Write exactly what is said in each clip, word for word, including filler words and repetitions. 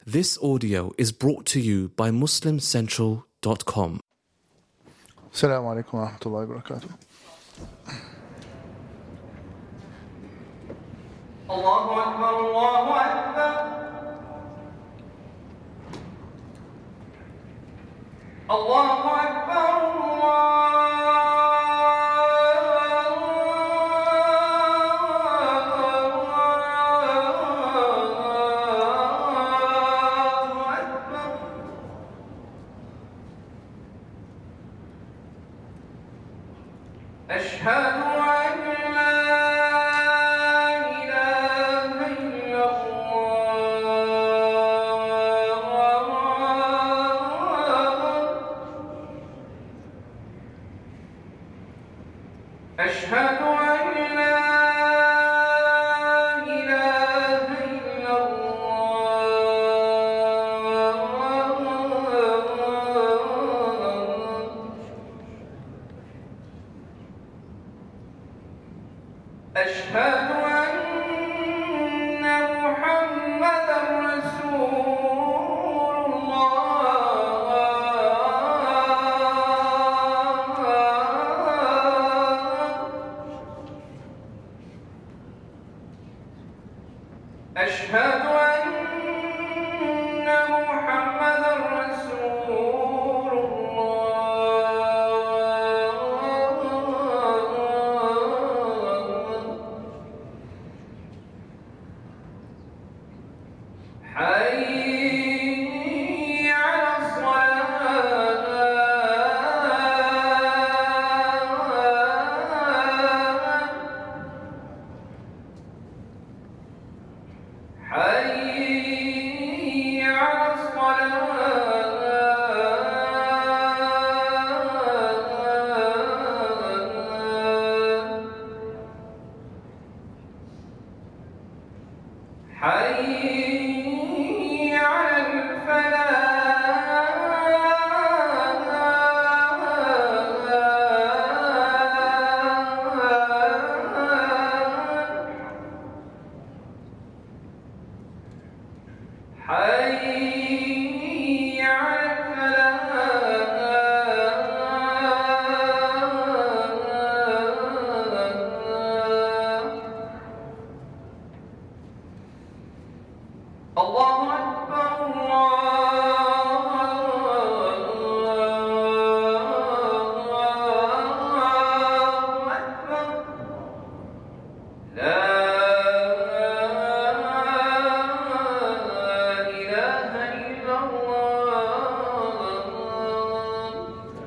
This audio is brought to you by muslim central dot com. السلام عليكم ورحمة الله وبركاته. الله أكبر الله أكبر الله أكبر الله أكبر. أشهد أن لا إله إلا الله. أشهد أن لا إله إلا الله. أشهد أن محمدًا رسول الله. أشهد أن محمدًا رسول الله. حي على الصلاة. حي على الصلاة. حي على الفلاح. حي على الفلاح. الله أكبر الله أكبر. لا إله إلا الله.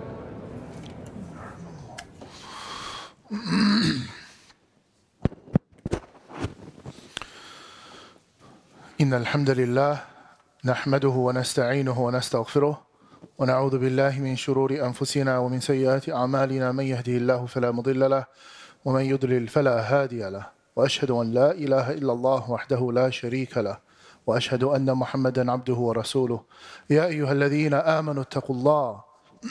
إن الحمد لله نحمده ونستعينه ونستغفره ونعوذ بالله من شرور أنفسنا ومن سيئات أعمالنا. من يهده الله فلا مضل له ومن يضلل فلا هادي له، وأشهد أن لا إله إلا الله وحده لا شريك له، وأشهد أن محمدا عبده ورسوله. يا أيها الذين آمنوا اتقوا الله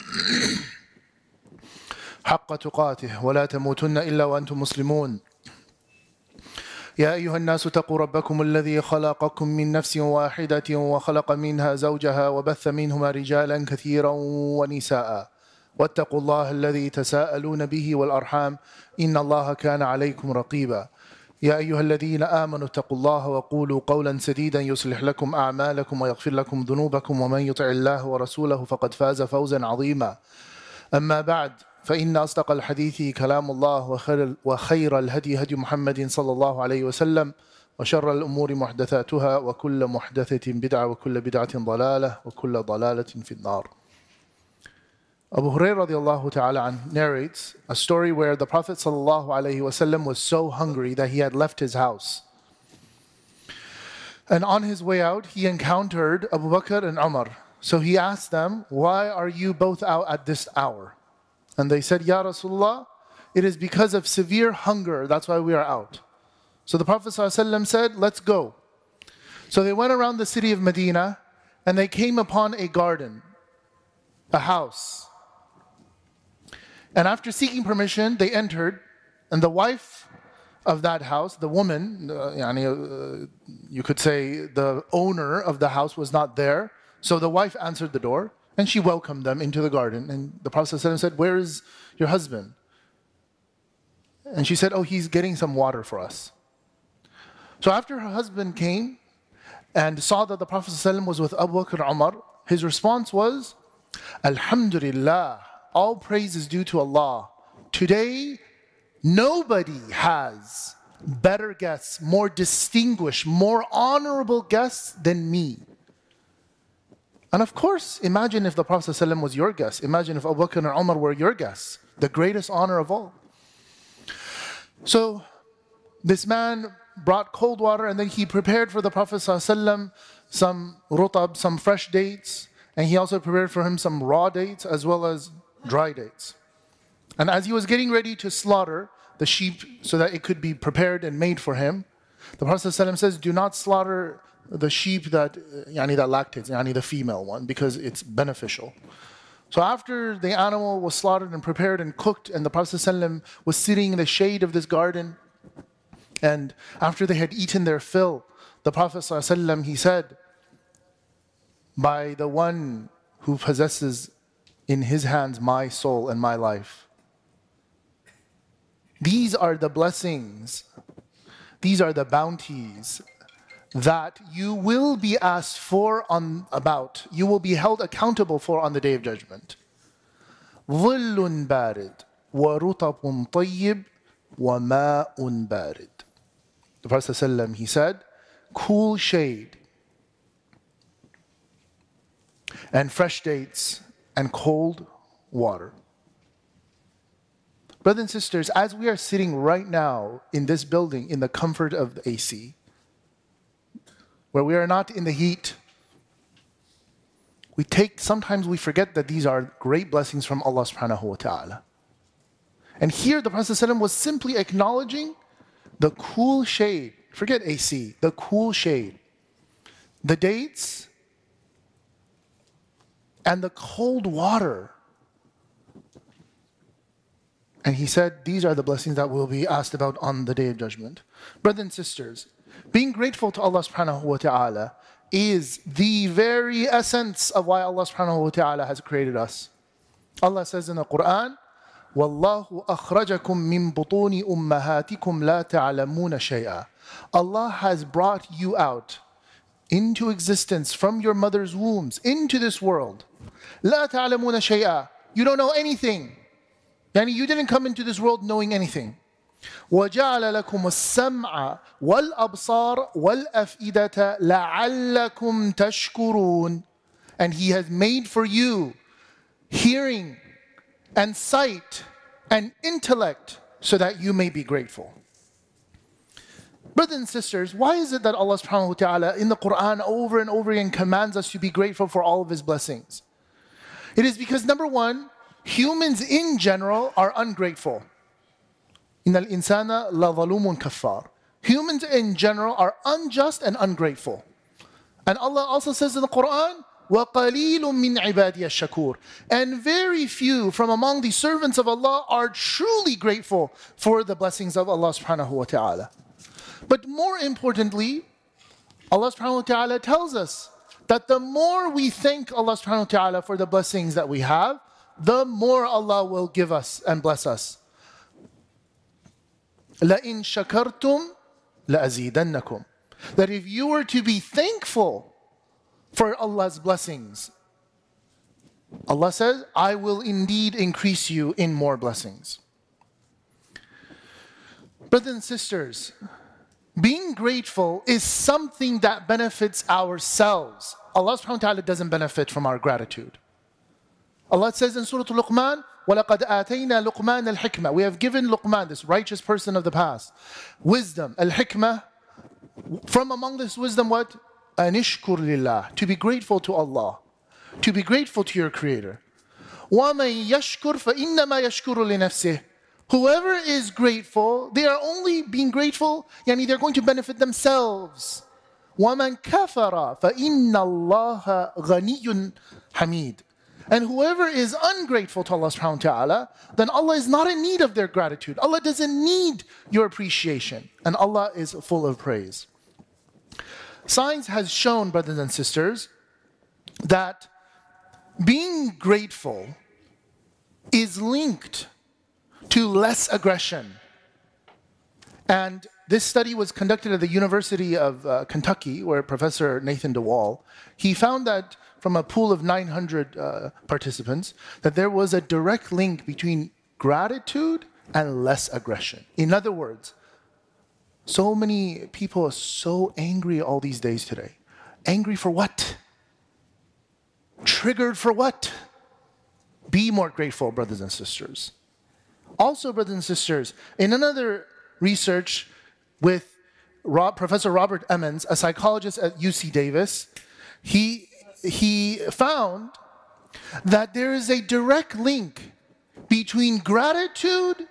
حق تقاته ولا تموتن إلا وأنتم مسلمون. يا أيها الناس اتقوا ربكم الذي خلقكم من نفس واحدة وخلق منها زوجها وبث منهما رجالا كثيرا ونساء، واتقوا الله الذي تساءلون به والأرحام إن الله كان عليكم رقيبا. يا أيها الذين آمنوا اتقوا الله وقولوا قولا سديدا يصلح لكم أعمالكم ويغفر لكم ذنوبكم، ومن يطع الله ورسوله فقد فاز فوزا عظيما. أما بعد، فإن أصدق الحديث كلام الله، وخير, وخير الهدي هدي محمد صلى الله عليه وسلم، وشر الأمور محدثاتها، وكل محدثة بدعة، وكل بدعة ضلالة، وكل ضلالة في النار. Abu Hurairah radiallahu ta'ala an narrates a story where the Prophet sallallahu alayhi wasallam was so hungry that he had left his house. And on his way out, he encountered Abu Bakr and Umar. So he asked them, "Why are you both out at this hour?" And they said, "Ya Rasulullah, it is because of severe hunger, that's why we are out." So the Prophet ﷺ said, "Let's go." So they went around the city of Medina and they came upon a garden, a house. And after seeking permission, they entered, and the wife of that house, the woman, uh, yani, uh, you could say the owner of the house was not there. So the wife answered the door and she welcomed them into the garden. And the Prophet ﷺ said, "Where is your husband?" And she said, "Oh, he's getting some water for us." So after her husband came and saw that the Prophet ﷺ was with Abu Bakr and Umar, his response was, "Alhamdulillah, all praise is due to Allah. Today, nobody has better guests, more distinguished, more honorable guests than me." And of course, imagine if the Prophet ﷺ was your guest. Imagine if Abu Bakr and Umar were your guests, the greatest honor of all. So this man brought cold water and then he prepared for the Prophet ﷺ some rutab, some fresh dates, and he also prepared for him some raw dates as well as dry dates. And as he was getting ready to slaughter the sheep so that it could be prepared and made for him, the Prophet ﷺ says, "Do not slaughter the sheep that, yani that lactates, yani the female one, because it's beneficial." So after the animal was slaughtered and prepared and cooked, and the Prophet ﷺ was sitting in the shade of this garden, and after they had eaten their fill, the Prophet ﷺ, he said, "By the one who possesses in his hands my soul and my life, these are the blessings, these are the bounties that you will be asked for on about, you will be held accountable for on the Day of Judgment. ظِلٌّ بَارِدٌ وَرُطَبٌ طَيِّبٌ وَمَاءٌ بَارِدٌ." The Prophet ﷺ, he said, cool shade and fresh dates and cold water. Brothers and sisters, as we are sitting right now in this building in the comfort of the A C, where we are not in the heat, we take, sometimes we forget that these are great blessings from Allah subhanahu wa ta'ala. And here the Prophet ﷺ was simply acknowledging the cool shade, forget A C, the cool shade, the dates, and the cold water. And he said, these are the blessings that will be asked about on the Day of Judgment. Brothers and sisters, being grateful to Allah subhanahu wa ta'ala is the very essence of why Allah subhanahu wa ta'ala has created us. Allah says in the Quran, وَاللَّهُ أَخْرَجَكُم مِّن بُطُونِ أُمَّهَاتِكُمْ لَا تَعْلَمُونَ شَيْئًا. Allah has brought you out into existence from your mother's wombs, into this world. لَا تَعْلَمُونَ شَيْئًا. You don't know anything. Yani you didn't come into this world knowing anything. وَجَعَلَ لَكُمُ السَّمْعَ وَالْأَبْصَارَ وَالْأَفْئِدَةَ لَعَلَّكُمْ تَشْكُرُونَ. And He has made for you hearing and sight and intellect so that you may be grateful. Brothers and sisters, why is it that Allah subhanahu wa ta'ala in the Quran over and over again commands us to be grateful for all of His blessings? It is because, number one, humans in general are ungrateful. إِنَّ الْإِنسَانَ لَظَلُومٌ كَفَّارٌ. Humans in general are unjust and ungrateful. And Allah also says in the Quran, وَقَلِيلٌ مِّنْ عِبَادِيَ الشَّكُورِ. And very few from among the servants of Allah are truly grateful for the blessings of Allah subhanahu wa ta'ala. But more importantly, Allah subhanahu wa ta'ala tells us that the more we thank Allah subhanahu wa ta'ala for the blessings that we have, the more Allah will give us and bless us. لَإِن شَكَرْتُمْ لَأَزِيدَنَّكُمْ. That if you were to be thankful for Allah's blessings, Allah says, I will indeed increase you in more blessings. Brothers and sisters, being grateful is something that benefits ourselves. Allah subhanahu wa ta'ala doesn't benefit from our gratitude. Allah says in Surah Luqman, وَلَقَدْ آتَيْنَا لُقْمَانَ الْحِكْمَةِ. We have given Luqman, this righteous person of the past, wisdom, al-hikmah. From among this wisdom, what? أَنِشْكُرْ لِلَّهِ. To be grateful to Allah. To be grateful to your Creator. وَمَنْ يَشْكُرْ فَإِنَّمَا يَشْكُرُ لِنَفْسِهِ. Whoever is grateful, they are only being grateful, yani they're going to benefit themselves. وَمَنْ كَفَرَ فَإِنَّ اللَّهَ غَنِيٌّ حَمِيدٌ. And whoever is ungrateful to Allah subhanahu wa ta'ala, then Allah is not in need of their gratitude. Allah doesn't need your appreciation. And Allah is full of praise. Science has shown, brothers and sisters, that being grateful is linked to less aggression. And this study was conducted at the University of uh, Kentucky, where Professor Nathan DeWall, he found that from a pool of nine hundred uh, participants, that there was a direct link between gratitude and less aggression. In other words, so many people are so angry all these days today. Angry for what? Triggered for what? Be more grateful, brothers and sisters. Also, brothers and sisters, in another research with Rob, Professor Robert Emmons, a psychologist at U C Davis, he he found that there is a direct link between gratitude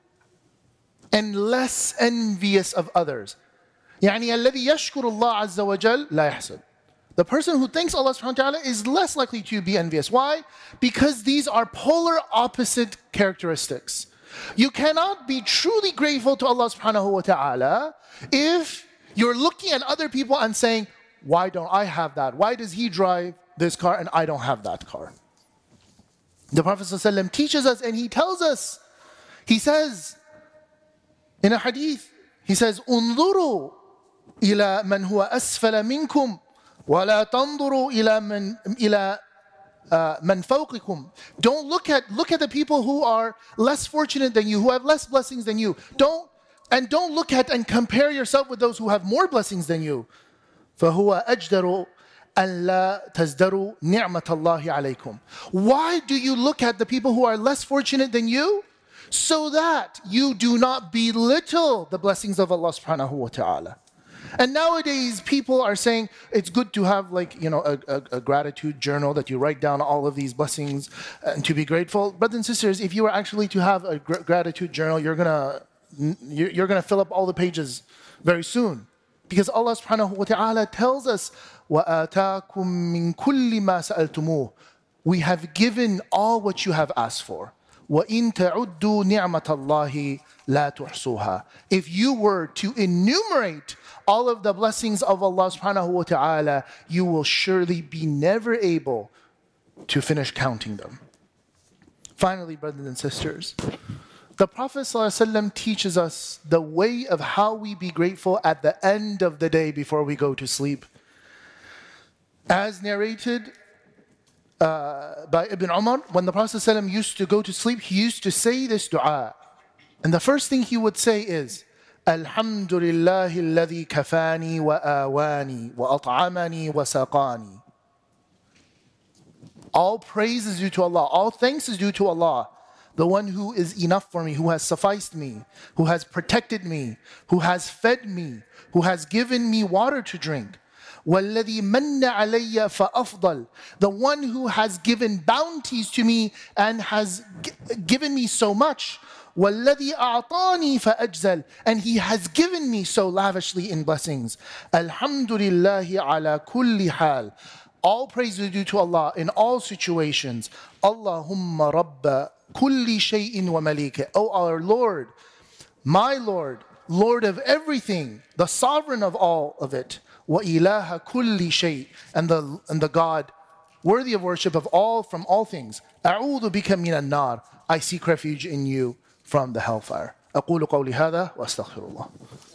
and less envious of others. يعني الذي يشكر الله عز وجل لا يحسد. The person who thanks Allah subhanahu wa ta'ala is less likely to be envious. Why? Because these are polar opposite characteristics. You cannot be truly grateful to Allah subhanahu wa ta'ala if you're looking at other people and saying, why don't I have that? Why does he drive this car and I don't have that car? The Prophet ﷺ teaches us and he tells us, he says in a hadith, he says, انظروا إلى من هو أسفل منكم ولا تنظروا إلى من إلى Uh, man fawqikum. Don't look at look at the people who are less fortunate than you, who have less blessings than you. Don't and don't look at and compare yourself with those who have more blessings than you. فهو أجدر أن لا تزدروا نعمة الله عليكم. Why do you look at the people who are less fortunate than you? So that you do not belittle the blessings of Allah subhanahu wa ta'ala. And nowadays, people are saying it's good to have, like, you know, a, a, a gratitude journal that you write down all of these blessings and to be grateful. Brothers and sisters, if you were actually to have a gr- gratitude journal, you're gonna you're gonna fill up all the pages very soon, because Allah subhanahu wa ta'ala tells us, وَآتَاكُم مِّن كُلِّ مَا سَأَلْتُمُوهُ. We have given all what you have asked for. وَإِن تَعُدُّوا نِعْمَةَ اللَّهِ لَا تُحْصُوهَا. If you were to enumerate all of the blessings of Allah subhanahu wa ta'ala, you will surely be never able to finish counting them. Finally, brothers and sisters, the Prophet ﷺ teaches us the way of how we be grateful at the end of the day before we go to sleep. As narrated uh, by Ibn Umar, when the Prophet ﷺ used to go to sleep, he used to say this dua. And the first thing he would say is, الحمد لله الذي كفاني وآواني وأطعمني وسقاني. All praise is due to Allah. All thanks is due to Allah, the one who is enough for me, who has sufficed me, who has protected me, who has fed me, who has given me water to drink. وَالَّذِي مَنَّ عَلَيَّ فَأَفْضَلْ. The one who has given bounties to me and has g- given me so much. وَالَّذِي أَعْطَانِي فَأَجْزَلْ. And he has given me so lavishly in blessings. الْحَمْدُ لِلَّهِ عَلَى كُلِّ حَالٍ. All praise is due to Allah in all situations. Allahumma rabba kulli shay'in wa malika. O our Lord, my Lord, Lord of everything, the sovereign of all of it. Wa ilaha kulli shay'. And the, and the God worthy of worship of all, from all things. أعوذ بك من النار. I seek refuge in you from the hellfire. أقول قولي هذا وأستغفر الله.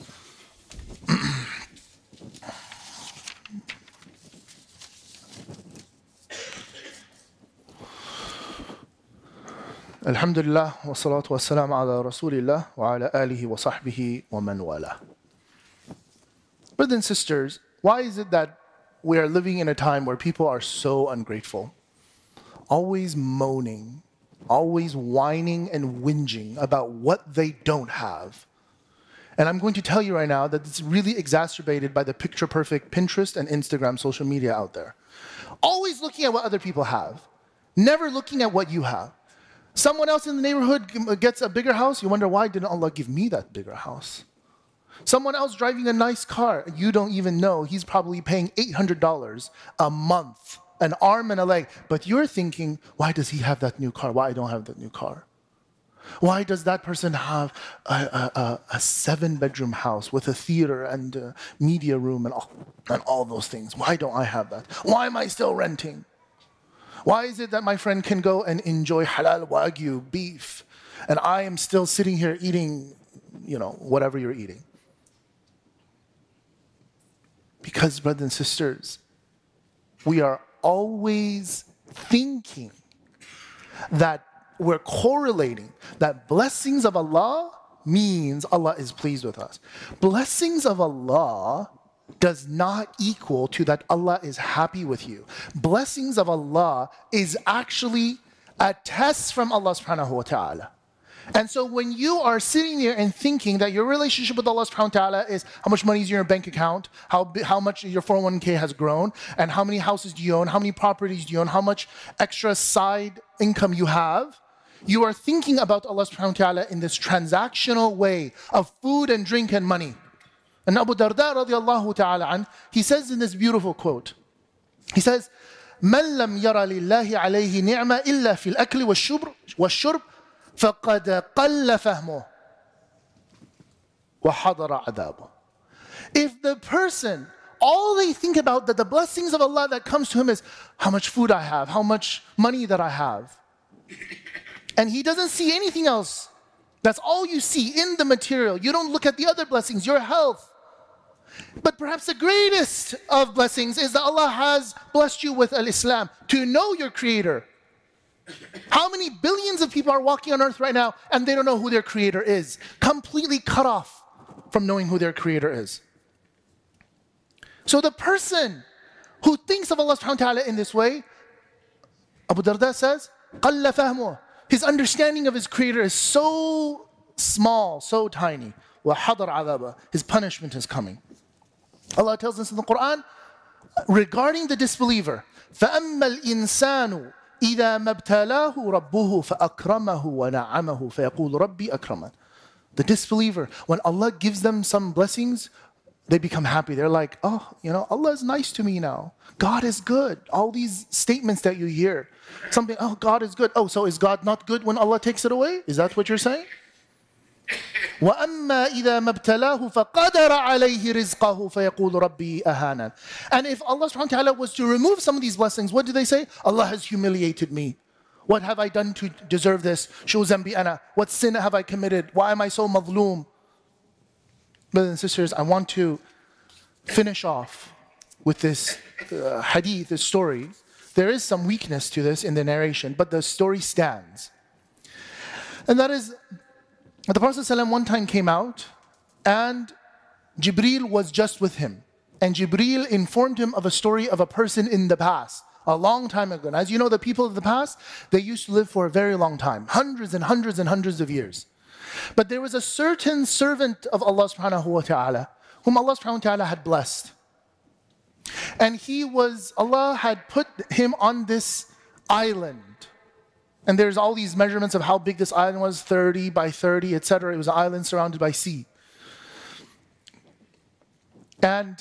Alhamdulillah wa salatu wa salam ala Rasulillah wa ala alihi wa sahbihi wa man wala. Brothers and sisters, why is it that we are living in a time where people are so ungrateful? Always moaning, always whining and whinging about what they don't have. And I'm going to tell you right now that it's really exacerbated by the picture-perfect Pinterest and Instagram social media out there. Always looking at what other people have, never looking at what you have. Someone else in the neighborhood gets a bigger house, you wonder, why didn't Allah give me that bigger house? Someone else driving a nice car, you don't even know, he's probably paying eight hundred dollars a month an arm and a leg. But you're thinking, why does he have that new car? Why I don't have that new car? Why does that person have a, a, a, a seven-bedroom house with a theater and a media room and all, and all those things? Why don't I have that? Why am I still renting? Why is it that my friend can go and enjoy halal wagyu beef and I am still sitting here eating, you know, whatever you're eating? Because, brothers and sisters, we are always thinking that we're correlating that blessings of Allah means Allah is pleased with us. Blessings of Allah does not equal to that Allah is happy with you. Blessings of Allah is actually a test from Allah subhanahu wa ta'ala. And so when you are sitting there and thinking that your relationship with Allah subhanahu wa ta'ala is how much money is in your bank account, how, how much your four oh one k has grown, and how many houses do you own, how many properties do you own, how much extra side income you have, you are thinking about Allah subhanahu wa ta'ala in this transactional way of food and drink and money. And Abu Darda radiallahu ta'ala an, he says in this beautiful quote, he says, مَنْ لَمْ يَرَ لِلَّهِ عَلَيْهِ نِعْمَ إِلَّا فِي الْأَكْلِ وَالشُّرْبِ وَالشُّرْبِ فَقَدْ قَلَّ فَهْمُهُ وَحَضَرَ عَذَابُهُ. If the person, all they think about that the blessings of Allah that comes to him is how much food I have, how much money that I have, and he doesn't see anything else. That's all you see in the material. You don't look at the other blessings, your health. But perhaps the greatest of blessings is that Allah has blessed you with al-Islam, to know your Creator. How many billions of people are walking on earth right now and they don't know who their Creator is? Completely cut off from knowing who their Creator is. So the person who thinks of Allah subhanahu wa ta'ala in this way, Abu Darda says, قَلَّ فَهْمُهُ. His understanding of his Creator is so small, so tiny. وَحَضَرْ عَذَابًا. His punishment is coming. Allah tells us in the Quran regarding the disbeliever, فَأَمَّا الْإِنسَانُ إِذَا مَبْتَلَاهُ رَبُّهُ فَأَكْرَمَهُ وَنَعَمَهُ فَيَقُولُ رَبِّي أَكْرَمَنِ. The disbeliever, when Allah gives them some blessings, they become happy. They're like, oh, you know, Allah is nice to me now. God is good. All these statements that you hear. Something, oh, God is good. Oh, so is God not good when Allah takes it away? Is that what you're saying? وَأَمَّا إِذَا مَبْتَلَاهُ فَقَدَرَ عَلَيْهِ رِزْقَهُ فَيَقُولُ رَبِّي أَهَانًا. And if Allah subhanahu wa ta'ala was to remove some of these blessings, what do they say? Allah has humiliated me. What have I done to deserve this? شو ذنبي أنا? What sin have I committed? Why am I so madloom? Brothers and sisters, I want to finish off with this uh, hadith, this story. There is some weakness to this in the narration, but the story stands. And that is, the Prophet ﷺ one time came out and Jibreel was just with him. And Jibreel informed him of a story of a person in the past, a long time ago. And as you know, the people of the past, they used to live for a very long time, hundreds and hundreds and hundreds of years. But there was a certain servant of Allah subhanahu wa ta'ala, whom Allah subhanahu wa ta'ala had blessed. And he was, Allah had put him on this island. And there's all these measurements of how big this island was, thirty by thirty, et cetera. It was an island surrounded by sea. And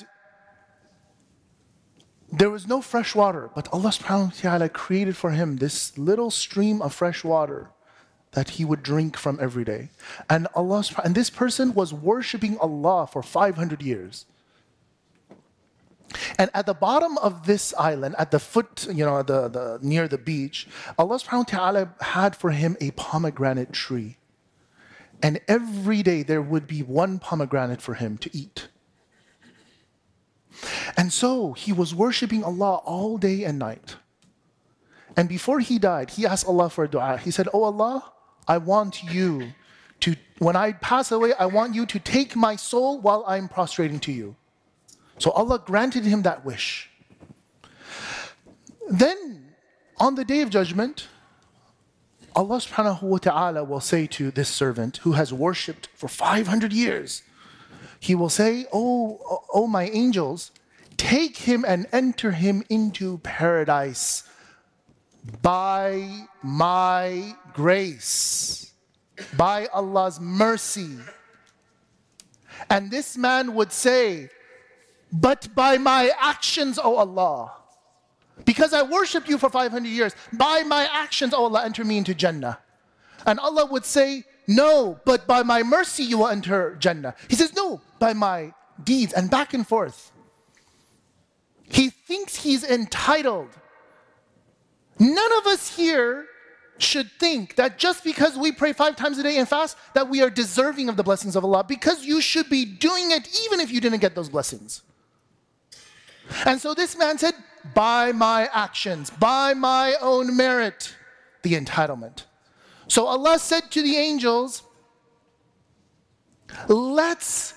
there was no fresh water, but Allah subhanahu wa ta'ala created for him this little stream of fresh water that he would drink from every day. And Allah, and this person was worshiping Allah for five hundred years. And at the bottom of this island, at the foot, you know, the, the near the beach, Allah subhanahu wa ta'ala had for him a pomegranate tree. And every day there would be one pomegranate for him to eat. And so he was worshiping Allah all day and night. And before he died, he asked Allah for a dua. He said, oh Allah, I want you to, when I pass away, I want you to take my soul while I'm prostrating to you. So Allah granted him that wish. Then, on the Day of Judgment, Allah subhanahu wa ta'ala will say to this servant who has worshipped for five hundred years, he will say, oh, oh my angels, take him and enter him into paradise by my grace, by Allah's mercy. And this man would say, but by my actions, O Allah. Because I worshipped you for five hundred years. By my actions, O Allah, enter me into Jannah. And Allah would say, no, but by my mercy you will enter Jannah. He says, no, by my deeds, and back and forth. He thinks he's entitled. None of us here should think that just because we pray five times a day and fast, that we are deserving of the blessings of Allah, because you should be doing it even if you didn't get those blessings. And so this man said, by my actions, by my own merit, the entitlement. So Allah said to the angels, let's,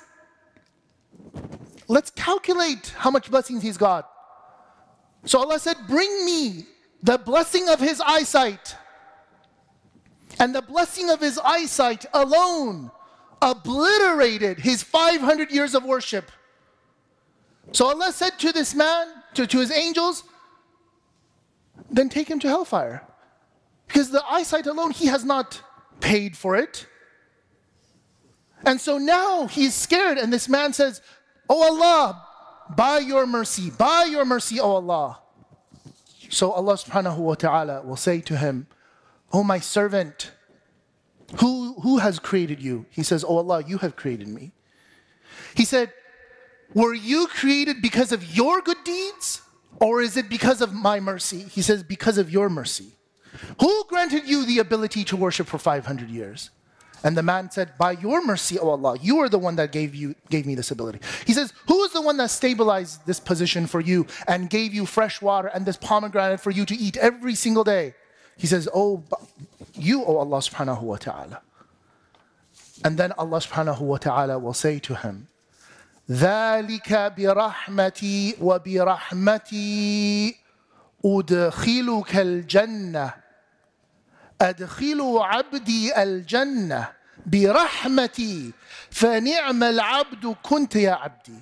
let's calculate how much blessings he's got. So Allah said, bring me the blessing of his eyesight. And the blessing of his eyesight alone obliterated his five hundred years of worship. So Allah said to this man, to, to his angels, then take him to hellfire. Because the eyesight alone, he has not paid for it. And so now he's scared, and this man says, oh Allah, by your mercy, by your mercy, oh Allah. So Allah subhanahu wa ta'ala will say to him, oh my servant, who, who has created you? He says, oh Allah, you have created me. He said, were you created because of your good deeds? Or is it because of my mercy? He says, because of your mercy. Who granted you the ability to worship for five hundred years? And the man said, by your mercy, O Allah, you are the one that gave you gave me this ability. He says, who is the one that stabilized this position for you and gave you fresh water and this pomegranate for you to eat every single day? He says, oh, you, O Allah subhanahu wa ta'ala. And then Allah subhanahu wa ta'ala will say to him, ذَلِكَ بِرَحْمَتِي وَبِرَحْمَتِي أُدْخِلُكَ الْجَنَّةِ أدخلوا عبدي الجنة برحمتي فنعم العبد كنت يا عبدي.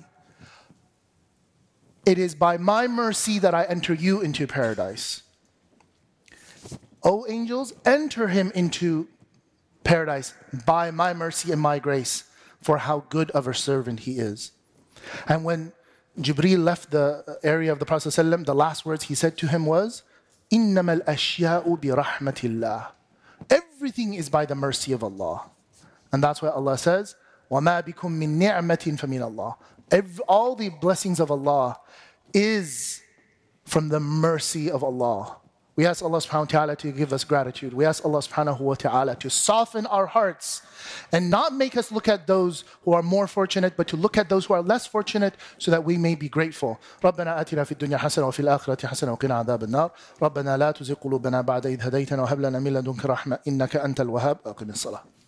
It is by my mercy that I enter you into paradise. O angels, enter him into paradise by my mercy and my grace, for how good of a servant he is. And when Jibreel left the area of the Prophet ﷺ, the last words he said to him was, إِنَّمَا الْأَشْيَاءُ بِرَحْمَةِ اللَّهِ. Everything is by the mercy of Allah. And that's why Allah says, وَمَا بِكُم مِّن نِعْمَةٍ فَمِنَ اللَّهِ. All the blessings of Allah is from the mercy of Allah. We ask Allah subhanahu wa ta'ala to give us gratitude. We ask Allah subhanahu wa ta'ala to soften our hearts and not make us look at those who are more fortunate, but to look at those who are less fortunate so that we may be grateful. ربنا آتنا في الدنيا حسنة وفي الآخرة حسنة وقنا عذاب النار. ربنا لا تزغ قلوبنا بعد إذ هديتنا وهب لنا من لدنك رحمة إنك أنت الوهاب. أقم الصلاة.